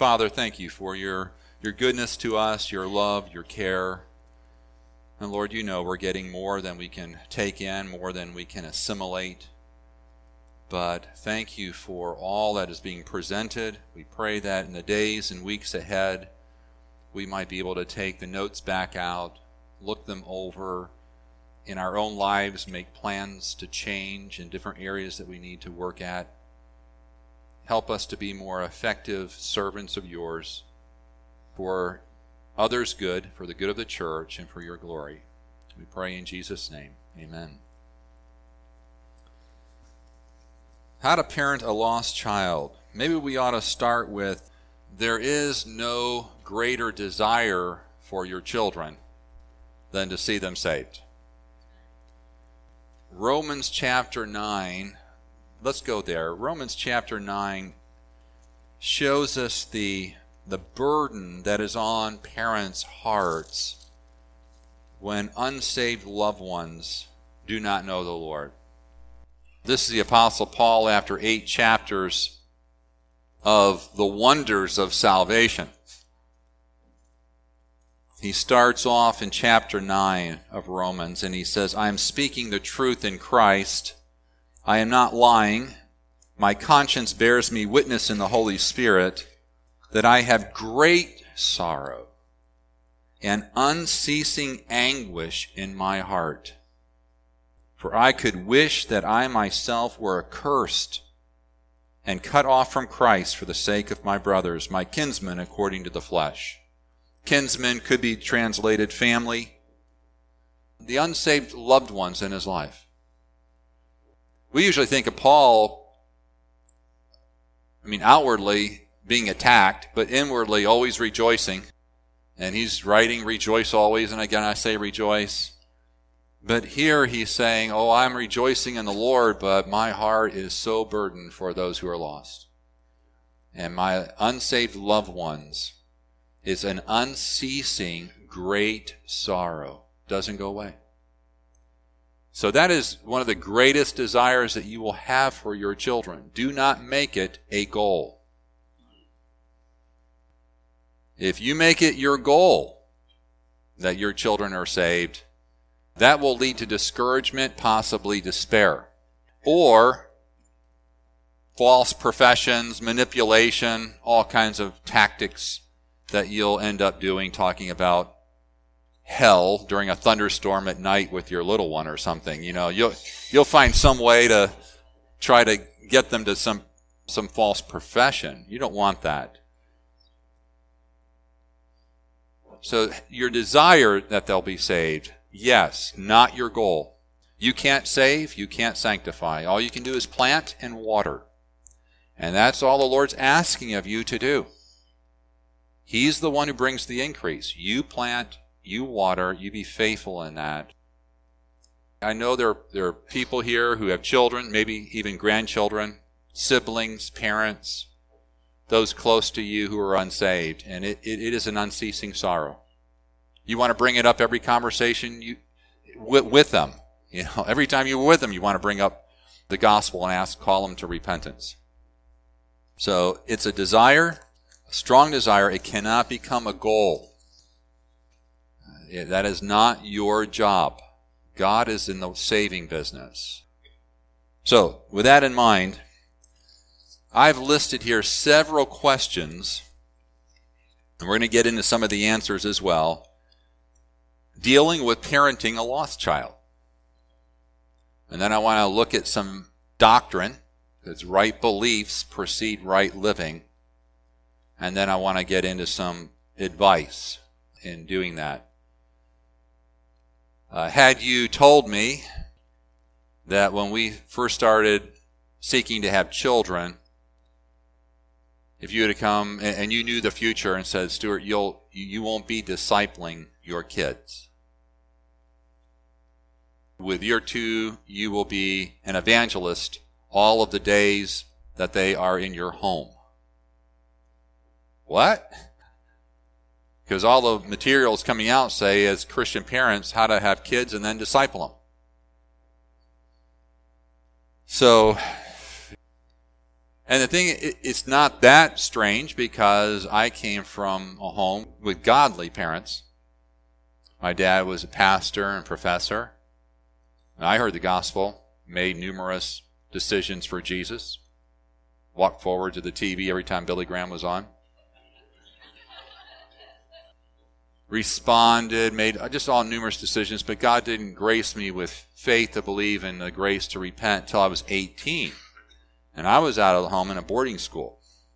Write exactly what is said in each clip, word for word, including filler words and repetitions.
Father, thank you for your, your goodness to us, your love, your care. And Lord, you know we're getting more than we can take in, more than we can assimilate. But thank you for all that is being presented. We pray that in the days and weeks ahead, we might be able to take the notes back out, look them over in our own lives, make plans to change in different areas that we need to work at. Help us to be more effective servants of yours for others' good, for the good of the church, and for your glory. We pray in Jesus' name. Amen. How to parent a lost child. Maybe we ought to start with, there is no greater desire for your children than to see them saved. Romans chapter nine, let's go there. Romans chapter nine shows us the, the burden that is on parents' hearts when unsaved loved ones do not know the Lord. This is the Apostle Paul after eight chapters of the wonders of salvation. He starts off in chapter nine of Romans, and he says, I am speaking the truth in Christ. I am not lying. My conscience bears me witness in the Holy Spirit that I have great sorrow and unceasing anguish in my heart. For I could wish that I myself were accursed and cut off from Christ for the sake of my brothers, my kinsmen according to the flesh. Kinsmen could be translated family, the unsaved loved ones in his life. We usually think of Paul, I mean, outwardly being attacked, but inwardly always rejoicing. And he's writing, rejoice always, and again I say rejoice. But here he's saying, oh, I'm rejoicing in the Lord, but my heart is so burdened for those who are lost. And my unsaved loved ones is an unceasing great sorrow. Doesn't go away. So that is one of the greatest desires that you will have for your children. Do not make it a goal. If you make it your goal that your children are saved, that will lead to discouragement, possibly despair, or false professions, manipulation, all kinds of tactics that you'll end up doing, talking about hell during a thunderstorm at night with your little one or something. You know, you'll you'll find some way to try to get them to some some false profession. You don't want that. So your desire that they'll be saved, yes, not your goal. You can't save, you can't sanctify. All you can do is plant and water. And that's all the Lord's asking of you to do. He's the one who brings the increase. You plant, you water, you be faithful in that. I know there, there are people here who have children, maybe even grandchildren, siblings, parents, those close to you who are unsaved. And it, it, it is an unceasing sorrow. You want to bring it up every conversation you with, with them. You know, every time you're with them, you want to bring up the gospel and ask, call them to repentance. So it's a desire, a strong desire. It cannot become a goal. That is not your job. God is in the saving business. So with that in mind, I've listed here several questions, and we're going to get into some of the answers as well, dealing with parenting a lost child. And then I want to look at some doctrine, because right beliefs precede right living. And then I want to get into some advice in doing that. Uh, had you told me that when we first started seeking to have children, if you had come and you knew the future and said, Stuart, you'll, you won't be discipling your kids. With your two, you will be an evangelist all of the days that they are in your home. What? Because all the materials coming out say, as Christian parents, how to have kids and then disciple them. And the thing, it, it's not that strange because I came from a home with godly parents. My dad was a pastor and professor. And I heard the gospel, made numerous decisions for Jesus, walked forward to the T V every time Billy Graham was on. Responded, made just all numerous decisions, but God didn't grace me with faith to believe and the grace to repent until I was eighteen. And I was out of the home in a boarding school.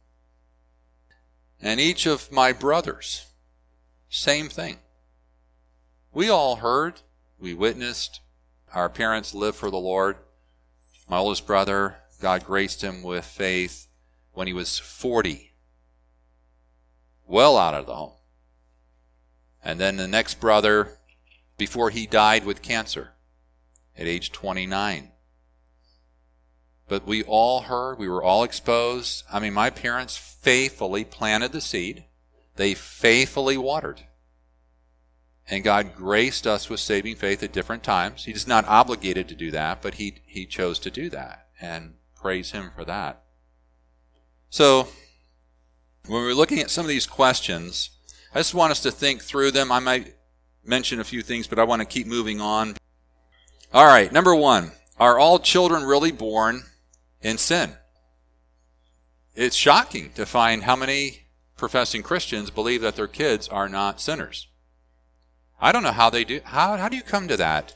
And each of my brothers, same thing. We all heard, we witnessed, our parents lived for the Lord. My oldest brother, God graced him with faith when he was forty, well out of the home. And then the next brother, before he died with cancer at age twenty-nine. But we all heard, we were all exposed. I mean, my parents faithfully planted the seed. They faithfully watered. And God graced us with saving faith at different times. He's not obligated to do that, but he, he chose to do that. And praise him for that. So, when we're looking at some of these questions, I just want us to think through them. I might mention a few things, but I want to keep moving on. All right, number one, are all children really born in sin? It's shocking to find how many professing Christians believe that their kids are not sinners. I don't know how they do. How, how do you come to that?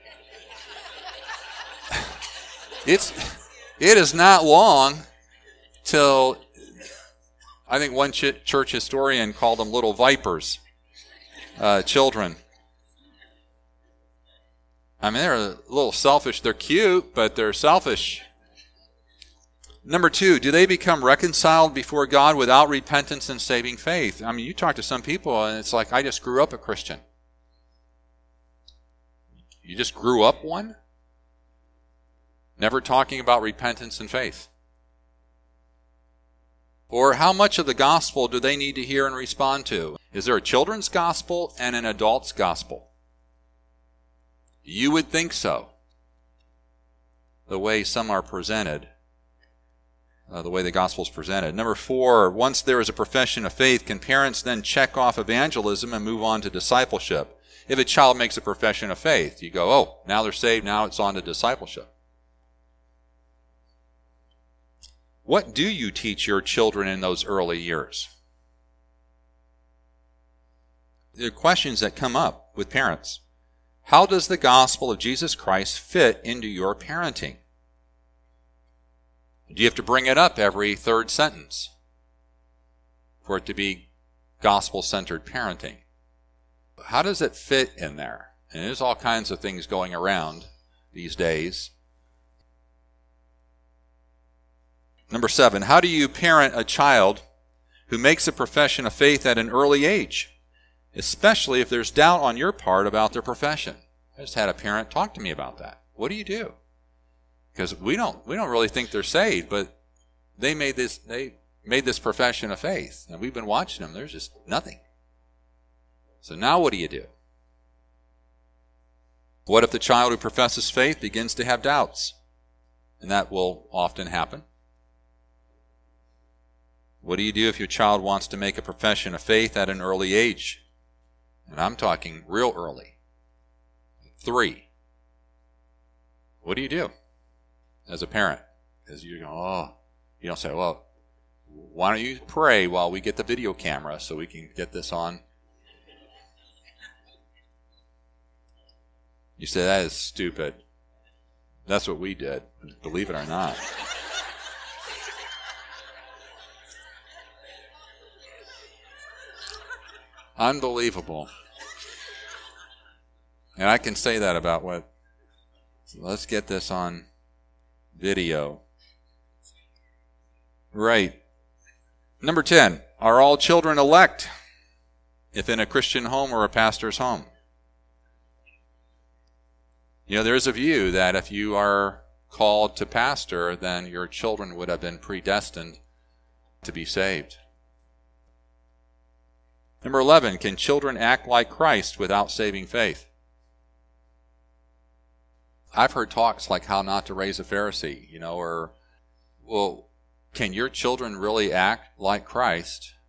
It's, it is not long till, I think one ch- church historian called them little vipers, uh, children. I mean, they're a little selfish. They're cute, but they're selfish. Number two, do they become reconciled before God without repentance and saving faith? I mean, you talk to some people, and it's like, I just grew up a Christian. You just grew up one? Never talking about repentance and faith. Or how much of the gospel do they need to hear and respond to? Is there a children's gospel and an adult's gospel? You would think so. The way some are presented. Uh, the way the gospel is presented. Number four, once there is a profession of faith, can parents then check off evangelism and move on to discipleship? If a child makes a profession of faith, you go, oh, now they're saved, now it's on to discipleship. What do you teach your children in those early years? There are questions that come up with parents. How does the gospel of Jesus Christ fit into your parenting? Do you have to bring it up every third sentence for it to be gospel-centered parenting? How does it fit in there? And there's all kinds of things going around these days. Number seven, how do you parent a child who makes a profession of faith at an early age, especially if there's doubt on your part about their profession? I just had a parent talk to me about that. What do you do? Because we don't we don't really think they're saved, but they made this they made this profession of faith, and we've been watching them. There's just nothing. So now what do you do? What if the child who professes faith begins to have doubts? And that will often happen. What do you do if your child wants to make a profession of faith at an early age? And I'm talking real early. Three. What do you do as a parent? Because you go, oh, you don't say, well, why don't you pray while we get the video camera so we can get this on? You say, that is stupid. That's what we did, believe it or not. Unbelievable. And I can say that about what, so let's get this on video. Right. Number ten, are all children elect if in a Christian home or a pastor's home? You know, there's a view that if you are called to pastor, then your children would have been predestined to be saved. Number eleven, can children act like Christ without saving faith? I've heard talks like how not to raise a Pharisee, you know, or, well, can your children really act like Christ?